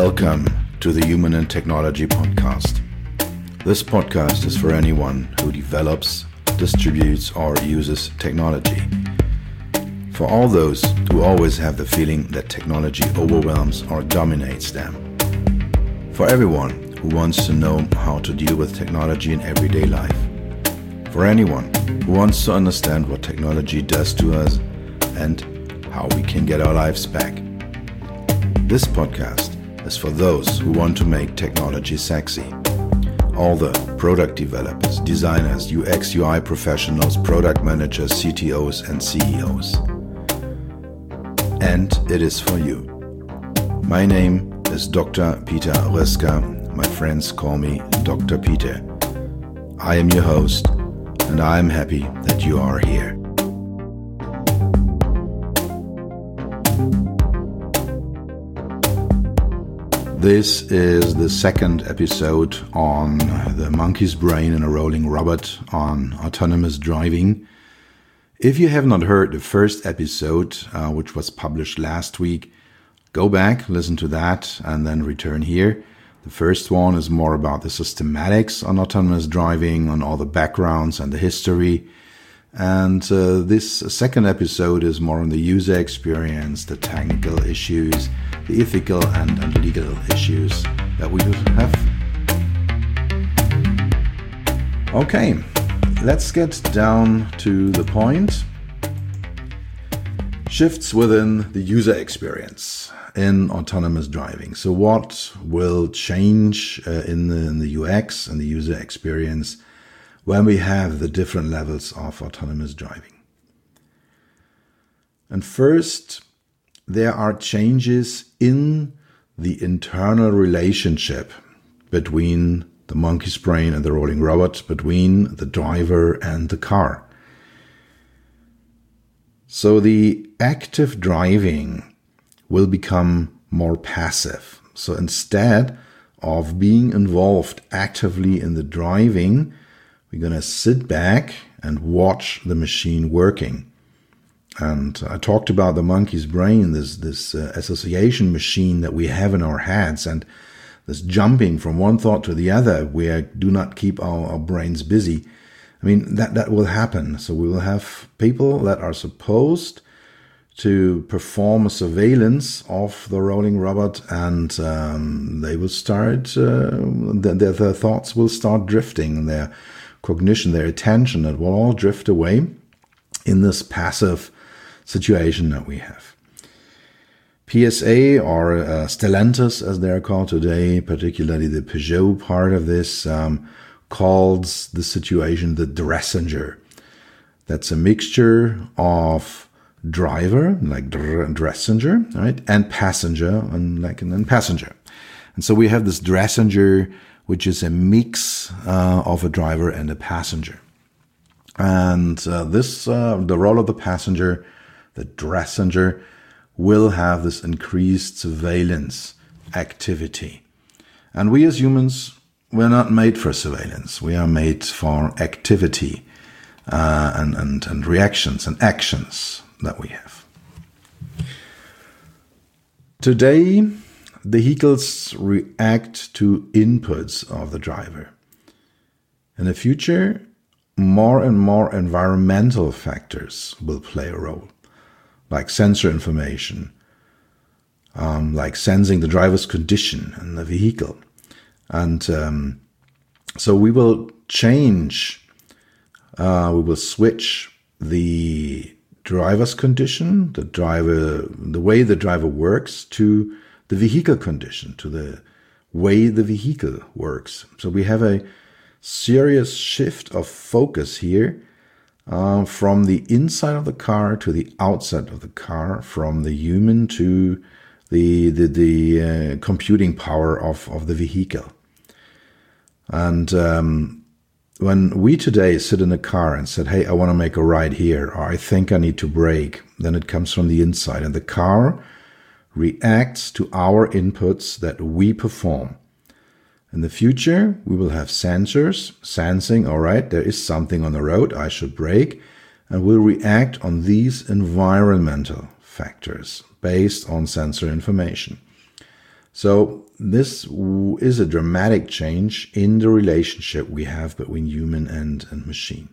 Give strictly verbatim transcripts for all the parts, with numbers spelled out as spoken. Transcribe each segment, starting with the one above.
Welcome to the Human and Technology Podcast. This podcast is for anyone who develops, distributes, or uses technology. For all those who always have the feeling that technology overwhelms or dominates them. For everyone who wants to know how to deal with technology in everyday life. For anyone who wants to understand what technology does to us and how we can get our lives back. This podcast is for those who want to make technology sexy. All the product developers, designers, U X U I professionals, product managers, C T Os and C E Os. And it is for you. My name is Doctor Peter Röska. My friends call me Doctor Peter. I am your host, and I am happy that you are here. This is the second episode on the monkey's brain in a rolling robot on autonomous driving. If you have not heard the first episode, uh, which was published last week, go back, listen to that, and then return here. The first one is more about the systematics on autonomous driving, on all the backgrounds and the history. And uh, this second episode is more on the user experience, the technical issues, the ethical and, and legal issues that we have. Okay, let's get down to the point. Shifts within the user experience in autonomous driving. So what will change uh, in, the, in the U X and the user experience when we have the different levels of autonomous driving? And first, there are changes in the internal relationship between the monkey's brain and the rolling robot, between the driver and the car. So the active driving will become more passive. So instead of being involved actively in the driving, we're going to sit back and watch the machine working. And I talked about the monkey's brain, this this uh, association machine that we have in our heads, and this jumping from one thought to the other. We do not keep our, our brains busy. I mean, that, that will happen. So we will have people that are supposed to perform a surveillance of the rolling robot, and um, they will start, uh, their, their thoughts will start drifting, their cognition, their attention, it will all drift away in this passive situation that we have. P S A, or uh, Stellantis as they're called today, particularly the Peugeot part of this, um, calls the situation the Dressinger. That's a mixture of driver, like Dressinger, right, and passenger, and like and then passenger. And so we have this Dressinger, which is a mix uh, of a driver and a passenger. And uh, this, uh, the role of the passenger, the Dressinger, will have this increased surveillance activity. And we as humans, we're not made for surveillance. We are made for activity uh, and, and, and reactions and actions that we have. Today, the vehicles react to inputs of the driver. In the future, more and more environmental factors will play a role, like sensor information, um, like sensing the driver's condition in the vehicle. And um, so we will change, uh, we will switch the driver's condition, the driver, the way the driver works, to the vehicle condition, to the way the vehicle works. So we have a serious shift of focus here, uh, from the inside of the car to the outside of the car, from the human to the the, the uh, computing power of, of the vehicle. And um, when we today sit in a car and said, hey, I want to make a ride here, or I think I need to brake, then it comes from the inside, and the car reacts to our inputs that we perform. In the future, we will have sensors sensing, all right, there is something on the road, I should brake, and we'll react on these environmental factors based on sensor information. So this is a dramatic change in the relationship we have between human and, and machine.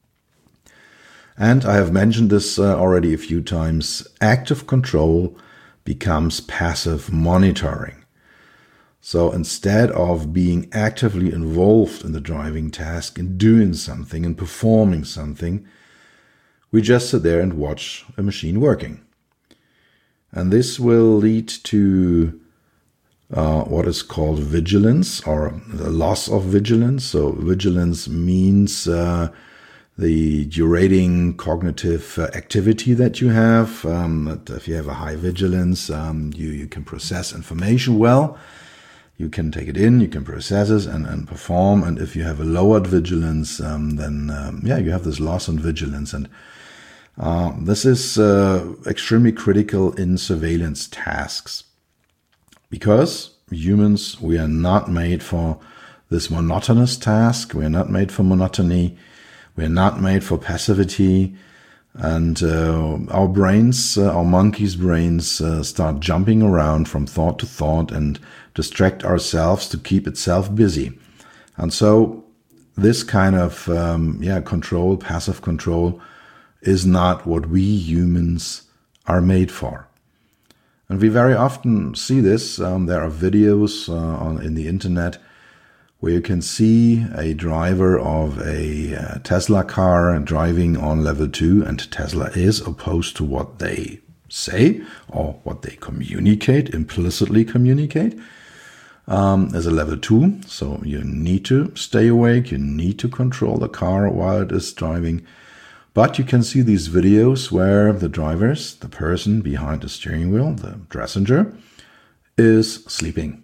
And I have mentioned this uh, already a few times. Active control becomes passive monitoring. So instead of being actively involved in the driving task and doing something and performing something, we just sit there and watch a machine working. And this will lead to uh, what is called vigilance, or the loss of vigilance. So vigilance means uh, the durating cognitive uh, activity that you have. Um, that if you have a high vigilance, um, you, you can process information well. You can take it in, you can process it and, and perform. And if you have a lowered vigilance, um, then, um, yeah, you have this loss in vigilance. And uh, this is uh, extremely critical in surveillance tasks. Because humans, we are not made for this monotonous task. We are not made for monotony. We are not made for passivity. And uh, our brains, uh, our monkeys' brains, uh, start jumping around from thought to thought and distract ourselves to keep itself busy. And so this kind of um, yeah control, passive control, is not what we humans are made for. And we very often see this. Um, there are videos uh, on in the internet where you can see a driver of a uh, Tesla car driving on level two, and Tesla is opposed to what they say or what they communicate, implicitly communicate, um, as a level two. So you need to stay awake, you need to control the car while it is driving. But you can see these videos where the drivers, the person behind the steering wheel, the passenger, is sleeping.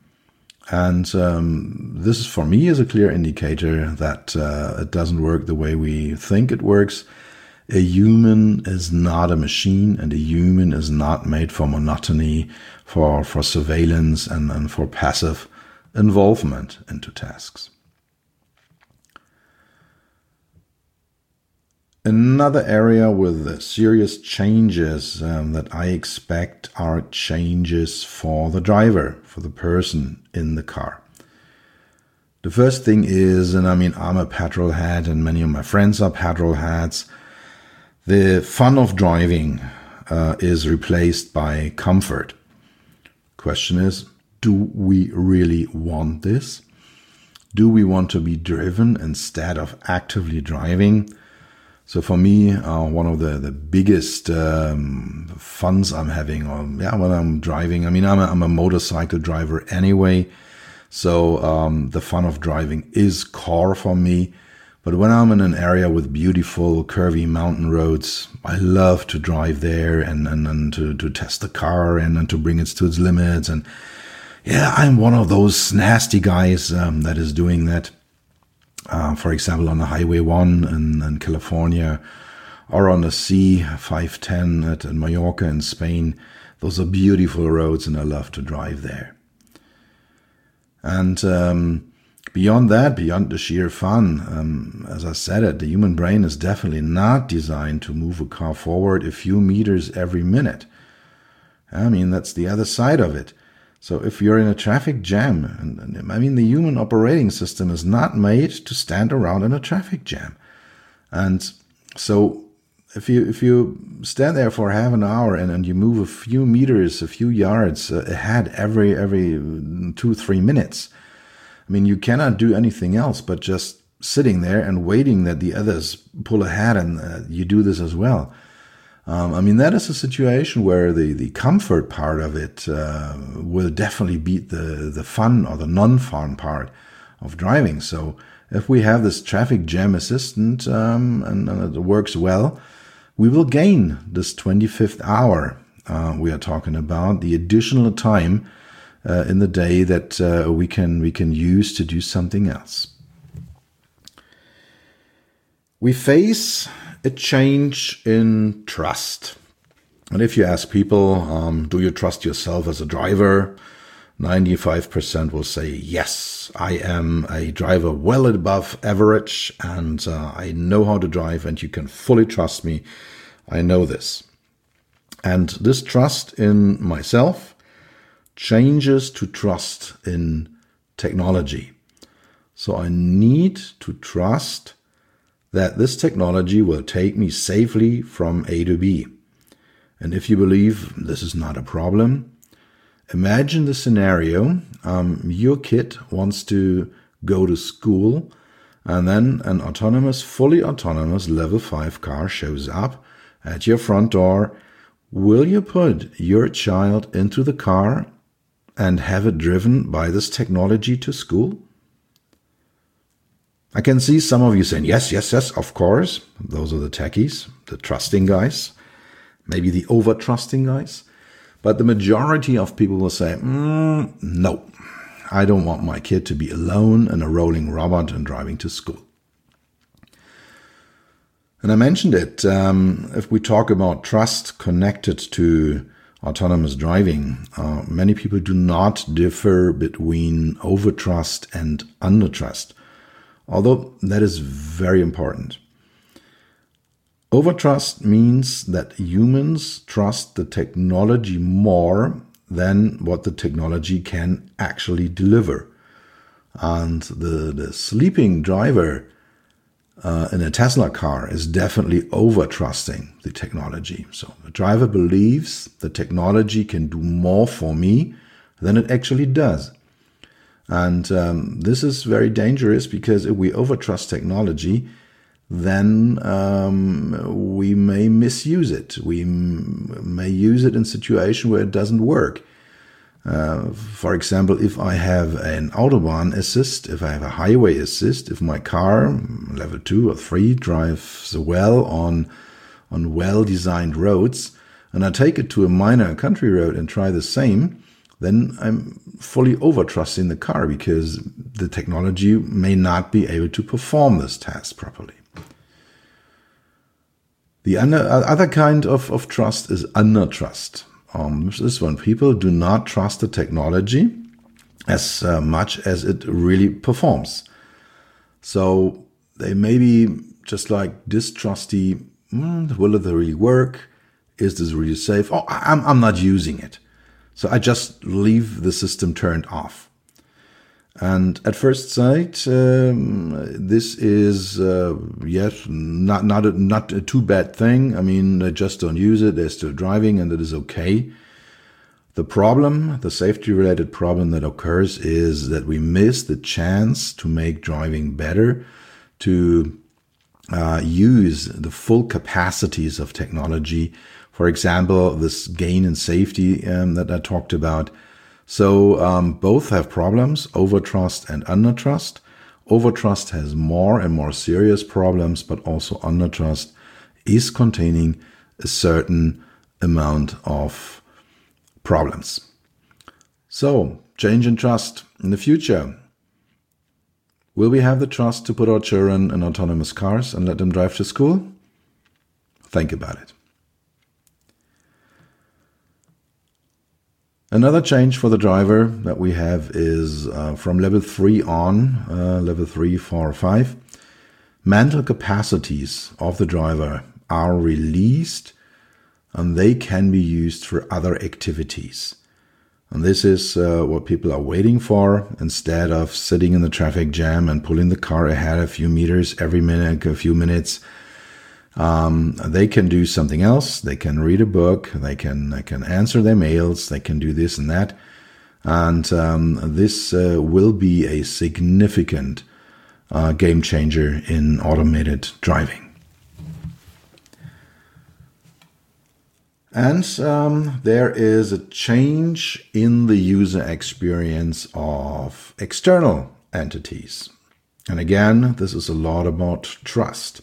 And um, this, for me, is a clear indicator that uh, it doesn't work the way we think it works. A human is not a machine, and a human is not made for monotony, for, for surveillance, and, and for passive involvement into tasks. Another area with serious changes um, that I expect are changes for the driver, for the person in the car. The first thing is, and I mean, I'm a petrol head and many of my friends are petrol heads, the fun of driving uh, is replaced by comfort. Question is, do we really want this? Do we want to be driven instead of actively driving? So for me, uh, one of the, the biggest um, funs I'm having, or, yeah, when I'm driving, I mean, I'm a, I'm a motorcycle driver anyway, so um, the fun of driving is core for me. But when I'm in an area with beautiful, curvy mountain roads, I love to drive there and, and, and to, to test the car and, and to bring it to its limits. And yeah, I'm one of those nasty guys um, that is doing that. Uh, for example, on the Highway one in, in California, or on the C five ten at in Mallorca in Spain. Those are beautiful roads, and I love to drive there. And um, beyond that, beyond the sheer fun, um, as I said it, the human brain is definitely not designed to move a car forward a few meters every minute. I mean, that's the other side of it. So if you're in a traffic jam, and, and I mean, the human operating system is not made to stand around in a traffic jam. And so if you if you stand there for half an hour and, and you move a few meters, a few yards uh, ahead every every two, three minutes, I mean, you cannot do anything else but just sitting there and waiting that the others pull ahead and uh, you do this as well. Um, I mean, that is a situation where the, the comfort part of it uh, will definitely beat the, the fun or the non-fun part of driving. So if we have this traffic jam assistant um, and, and it works well, we will gain this twenty-fifth hour uh, we are talking about, the additional time uh, in the day that uh, we can we can use to do something else. We face a change in trust. And if you ask people, um, do you trust yourself as a driver? ninety-five percent will say, yes, I am a driver well above average, and uh, I know how to drive, and you can fully trust me. I know this. And this trust in myself changes to trust in technology. So I need to trust that this technology will take me safely from A to B. And if you believe this is not a problem, imagine the scenario, um, your kid wants to go to school, and then an autonomous, fully autonomous level five car shows up at your front door. Will you put your child into the car and have it driven by this technology to school? I can see some of you saying, yes, yes, yes, of course. Those are the techies, the trusting guys, maybe the over-trusting guys. But the majority of people will say, mm, no, I don't want my kid to be alone in a rolling robot and driving to school. And I mentioned it, um, if we talk about trust connected to autonomous driving, uh, many people do not differ between overtrust and undertrust, although that is very important. Overtrust means that humans trust the technology more than what the technology can actually deliver. And the, the sleeping driver uh, in a Tesla car is definitely over-trusting the technology. So the driver believes the technology can do more for me than it actually does. And um, this is very dangerous, because if we over-trust technology, then um, we may misuse it. We m- may use it in a situation where it doesn't work. Uh, for example, if I have an Autobahn assist, if I have a highway assist, if my car, level two or three, drives well on, on well-designed roads, and I take it to a minor country road and try the same, then I'm fully over-trusting the car, because the technology may not be able to perform this task properly. The other kind of, of trust is undertrust. Um, this is when people do not trust the technology as uh, much as it really performs. So they may be just like distrusty, mm, will it really work? Is this really safe? Oh, I'm, I'm not using it. So I just leave the system turned off. And at first sight, um, this is, uh, yes, not, not, a, not a too bad thing. I mean, they just don't use it. They're still driving, and it is okay. The problem, the safety related problem that occurs, is that we miss the chance to make driving better, to uh, use the full capacities of technology. For example, this gain in safety um, that I talked about. So um, both have problems, overtrust and undertrust. Overtrust has more and more serious problems, but also undertrust is containing a certain amount of problems. So, change in trust in the future. Will we have the trust to put our children in autonomous cars and let them drive to school? Think about it. Another change for the driver that we have is uh, from level three on, uh, level three, four, five, mental capacities of the driver are released, and they can be used for other activities. And this is uh, what people are waiting for. Instead of sitting in the traffic jam and pulling the car ahead a few meters every minute, a few minutes, Um, they can do something else. They can read a book. They can they can answer their mails. They can do this and that. And um, this uh, will be a significant uh, game changer in automated driving. And um, there is a change in the user experience of external entities. And again, this is a lot about trust.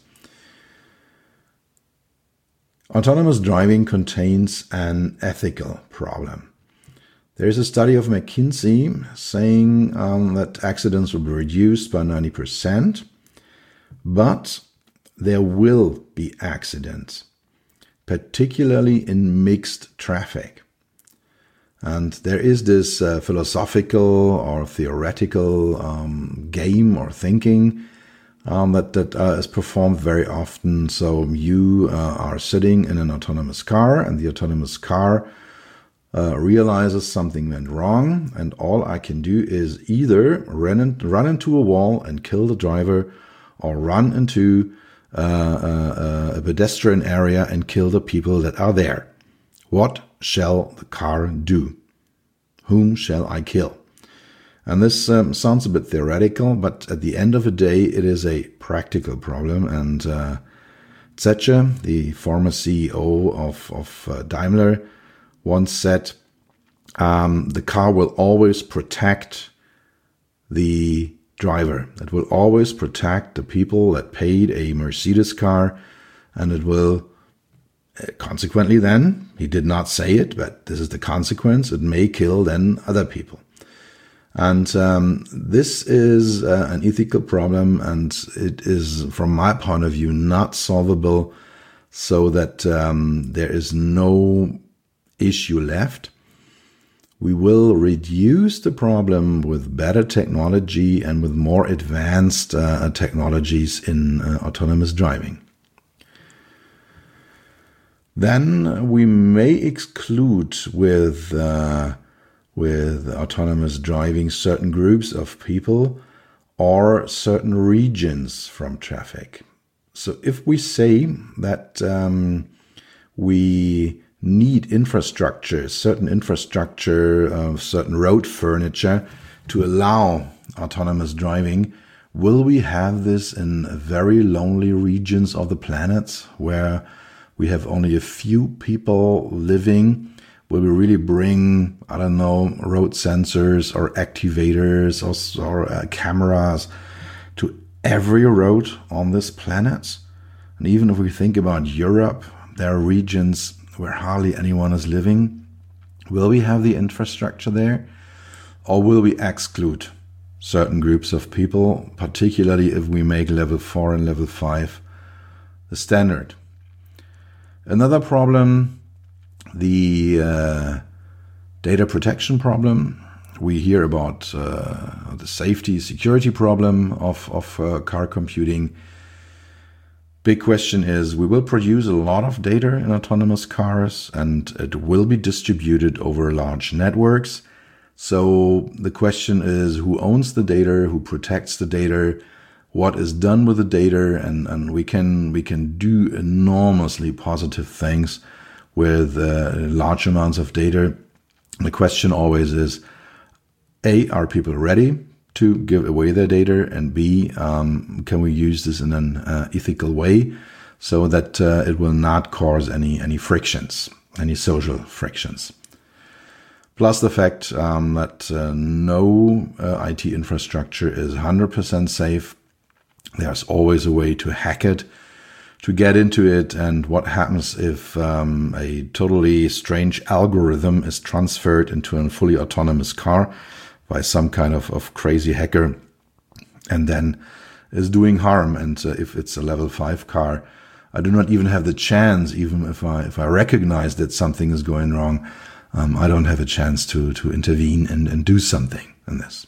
Autonomous driving contains an ethical problem. There is a study of McKinsey saying um, that accidents will be reduced by ninety percent, but there will be accidents, particularly in mixed traffic. And there is this uh, philosophical or theoretical um, game or thinking Um, that that uh, is performed very often. So you uh, are sitting in an autonomous car, and the autonomous car uh, realizes something went wrong, and all I can do is either run, in, run into a wall and kill the driver, or run into uh, uh, a pedestrian area and kill the people that are there. What shall the car do? Whom shall I kill? And this um, sounds a bit theoretical, but at the end of the day, it is a practical problem. And uh, Zetsche, the former C E O of, of uh, Daimler, once said, um, the car will always protect the driver. It will always protect the people that paid a Mercedes car, and it will uh, consequently then, he did not say it, but this is the consequence, it may kill then other people. And um, this is uh, an ethical problem, and it is, from my point of view, not solvable, so that um, there is no issue left. We will reduce the problem with better technology and with more advanced uh, technologies in uh, autonomous driving. Then we may exclude with uh, with autonomous driving certain groups of people or certain regions from traffic. So if we say that um, we need infrastructure, certain infrastructure of certain road furniture to allow autonomous driving, will we have this in very lonely regions of the planet where we have only a few people living? Will we really bring, I don't know, road sensors or activators or, or uh, cameras to every road on this planet? And even if we think about Europe, there are regions where hardly anyone is living. Will we have the infrastructure there? Or will we exclude certain groups of people, particularly if we make level four and level five the standard? Another problem, the uh, data protection problem. We hear about uh, the safety, security problem of, of uh, car computing. Big question is, we will produce a lot of data in autonomous cars, and it will be distributed over large networks. So the question is, who owns the data, who protects the data, what is done with the data, and, and we can we can do enormously positive things with uh, large amounts of data. The question always is, A, are people ready to give away their data? And B, um, can we use this in an uh, ethical way so that uh, it will not cause any, any frictions, any social frictions? Plus the fact um, that uh, no uh, I T infrastructure is one hundred percent safe. There's always a way to hack it, to get into it, and what happens if um, a totally strange algorithm is transferred into a fully autonomous car by some kind of, of crazy hacker and then is doing harm. And uh, if it's a level five car, I do not even have the chance, even if I if I recognize that something is going wrong, um, I don't have a chance to, to intervene and, and do something in this.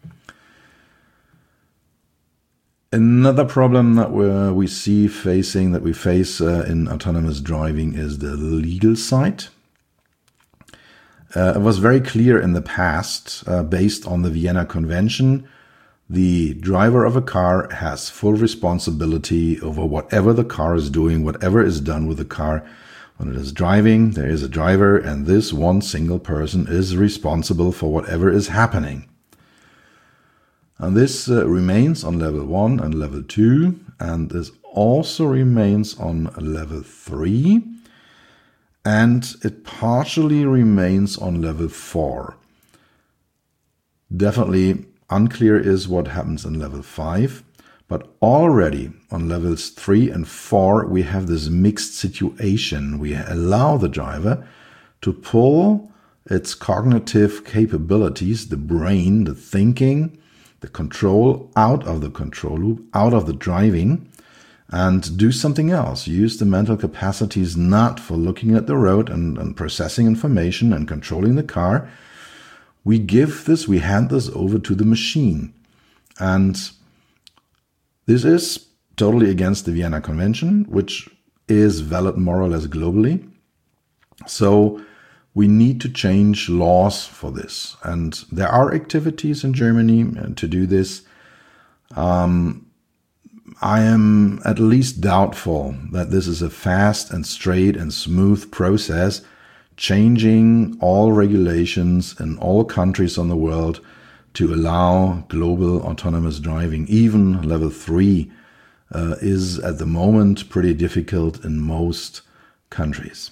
Another problem that we we see facing, that we face uh, in autonomous driving is the legal side. Uh, it was very clear in the past, uh, based on the Vienna Convention, the driver of a car has full responsibility over whatever the car is doing, whatever is done with the car. When it is driving, there is a driver, and this one single person is responsible for whatever is happening. And this uh, remains on level one and level two, and this also remains on level three, and it partially remains on level four. Definitely unclear is what happens in level five, but already on levels three and four we have this mixed situation. We allow the driver to pull its cognitive capabilities, the brain, the thinking, the control out of the control loop, out of the driving, and do something else. Use the mental capacities not for looking at the road and, and processing information and controlling the car. We give this, we hand this over to the machine. And this is totally against the Vienna Convention, which is valid more or less globally. So we need to change laws for this. And there are activities in Germany to do this. Um, I am at least doubtful that this is a fast and straight and smooth process, changing all regulations in all countries on the world to allow global autonomous driving. Even level three uh, is at the moment pretty difficult in most countries.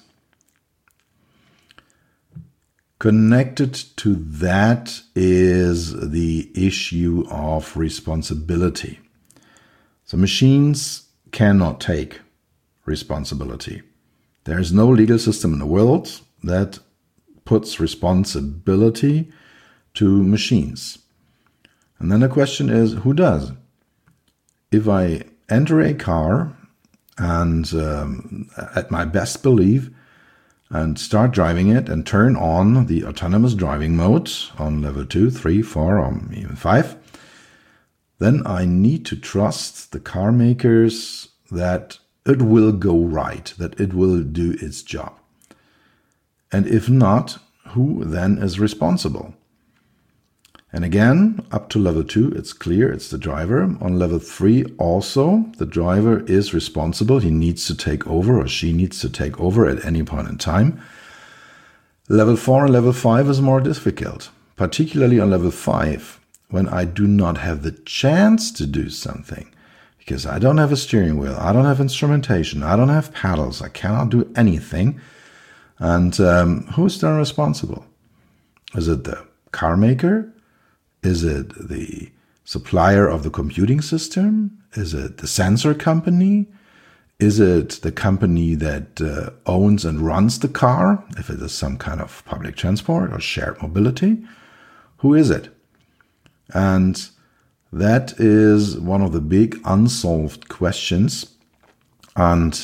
Connected to that is the issue of responsibility. So machines cannot take responsibility. There is no legal system in the world that puts responsibility to machines. And then the question is, who does? If I enter a car and um, at my best belief and start driving it and turn on the autonomous driving mode on level two, three, four, or even five, then I need to trust the car makers that it will go right, that it will do its job. And if not, who then is responsible? And again, up to level two, it's clear it's the driver. On level three also, the driver is responsible. He needs to take over, or she needs to take over at any point in time. Level four and level five is more difficult, particularly on level five, when I do not have the chance to do something, because I don't have a steering wheel, I don't have instrumentation, I don't have paddles, I cannot do anything. And um, who's then responsible? Is it the car maker? Is it the supplier of the computing system? Is it the sensor company? Is it the company that uh, owns and runs the car, if it is some kind of public transport or shared mobility? Who is it? And that is one of the big unsolved questions. And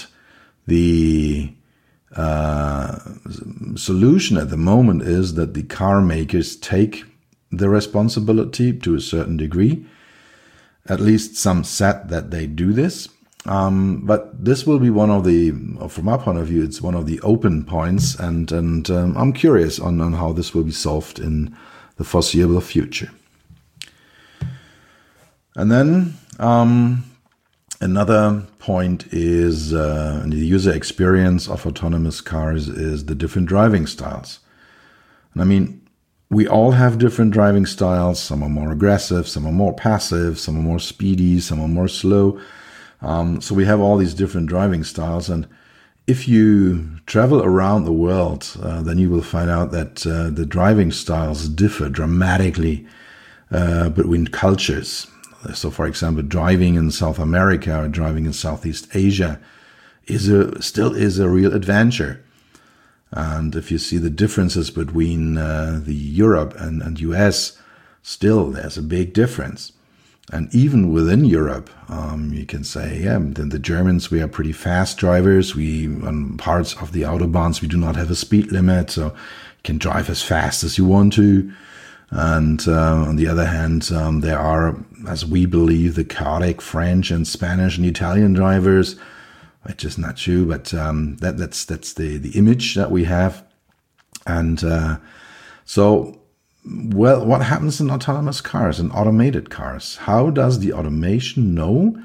the uh, solution at the moment is that the car makers take the responsibility to a certain degree. At least some said that they do this. Um, but this will be one of the, from my point of view, it's one of the open points. And, and um, I'm curious on, on how this will be solved in the foreseeable future. And then um, another point is uh, the user experience of autonomous cars is the different driving styles. And I mean, we all have different driving styles. Some are more aggressive, some are more passive, some are more speedy, some are more slow. Um, so we have all these different driving styles. And if you travel around the world, uh, then you will find out that uh, the driving styles differ dramatically uh, between cultures. So, for example, driving in South America or driving in Southeast Asia is a, still is a real adventure. And if you see the differences between uh, the Europe and, and U S, still there's a big difference. And even within Europe, um, you can say, yeah, then the Germans, we are pretty fast drivers. We, on parts of the autobahns, we do not have a speed limit, so you can drive as fast as you want to. And uh, on the other hand, um, there are, as we believe, the chaotic French and Spanish and Italian drivers, which is not true, but um, that, that's that's the, the image that we have. And uh, so, well, what happens in autonomous cars, in automated cars? How does the automation know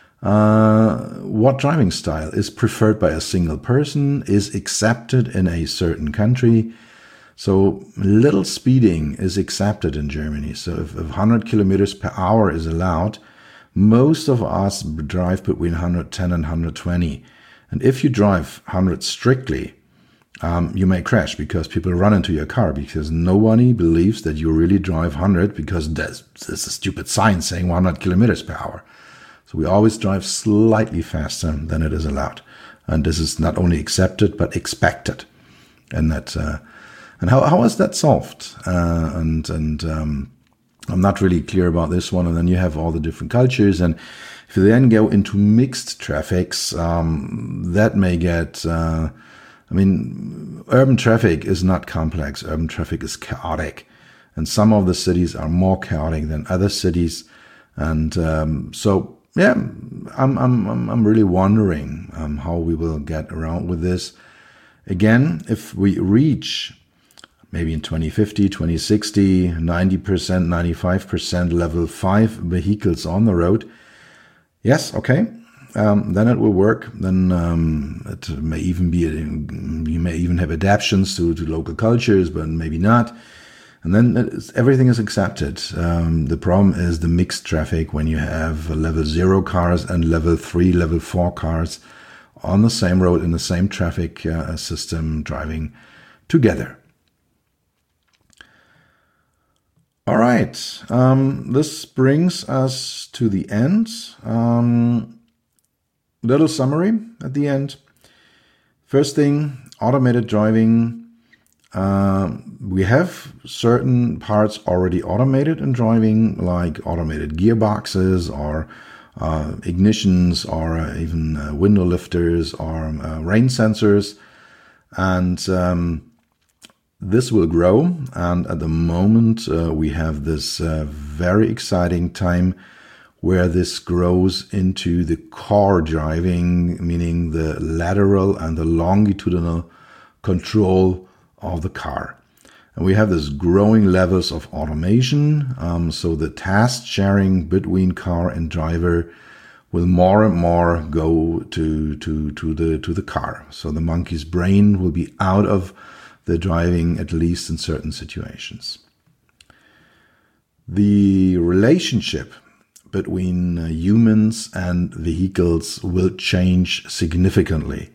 uh, what driving style is preferred by a single person, is accepted in a certain country? So little speeding is accepted in Germany. So if, if one hundred kilometers per hour is allowed, most of us drive between one hundred ten and one hundred twenty. And if you drive one hundred strictly, um, you may crash because people run into your car, because nobody believes that you really drive one hundred, because there's, there's a stupid sign saying one hundred kilometers per hour. So we always drive slightly faster than it is allowed. And this is not only accepted, but expected. And that, uh, and how, how is that solved? Uh, and, and, um, I'm not really clear about this one. And then you have all the different cultures. And if you then go into mixed traffics, um, that may get, uh, I mean, urban traffic is not complex. Urban traffic is chaotic. And some of the cities are more chaotic than other cities. And, um, so, yeah, I'm, I'm, I'm, I'm really wondering, um, how we will get around with this. Again, if we reach maybe in twenty fifty, twenty sixty, ninety percent, ninety-five percent level five vehicles on the road, yes, okay, um, then it will work. Then um, it may even be, you may even have adaptations to, to local cultures, but maybe not. And then it's, everything is accepted. Um, the problem is the mixed traffic when you have level zero cars and level three, level four cars on the same road in the same traffic uh, system driving together. All right, um, this brings us to the end. Um, little summary at the end. First thing, automated driving. Uh, we have certain parts already automated in driving, like automated gearboxes or uh, ignitions or uh, even uh, window lifters or uh, rain sensors. And um, this will grow. And at the moment, uh, we have this uh, very exciting time where this grows into the car driving, meaning the lateral and the longitudinal control of the car. And we have this growing levels of automation. Um, so the task sharing between car and driver will more and more go to, to, to the, to the car. So the monkey's brain will be out of the driving, at least in certain situations. The relationship between uh, humans and vehicles will change significantly.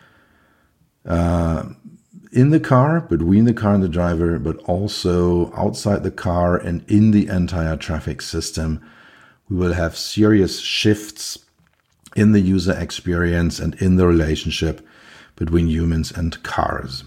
Uh, in the car, between the car and the driver, but also outside the car and in the entire traffic system, we will have serious shifts in the user experience and in the relationship between humans and cars.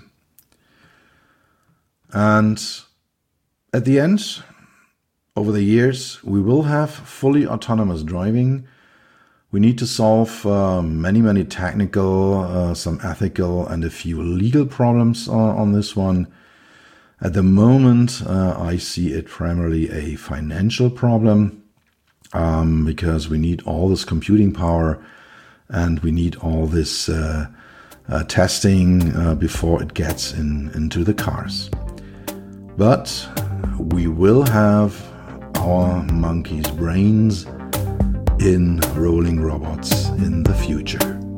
And at the end, over the years, we will have fully autonomous driving. We need to solve uh, many, many technical, uh, some ethical, and a few legal problems uh, on this one. At the moment, uh, I see it primarily a financial problem um, because we need all this computing power and we need all this uh, uh, testing uh, before it gets in, into the cars. But we will have our monkey's brains in rolling robots in the future.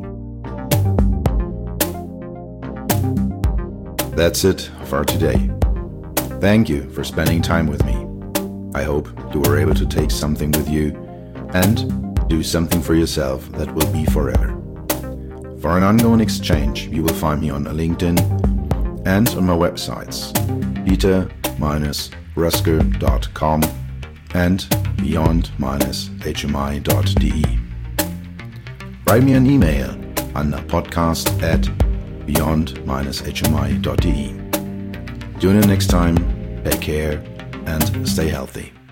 That's it for today. Thank you for spending time with me. I hope you were able to take something with you and do something for yourself that will be forever. For an ongoing exchange, you will find me on LinkedIn and on my websites peter dash rusker dot com and beyond dash h m i dot d e. Write me an email on podcast at beyond dash h m i dot d e. Tune in next time, take care and stay healthy.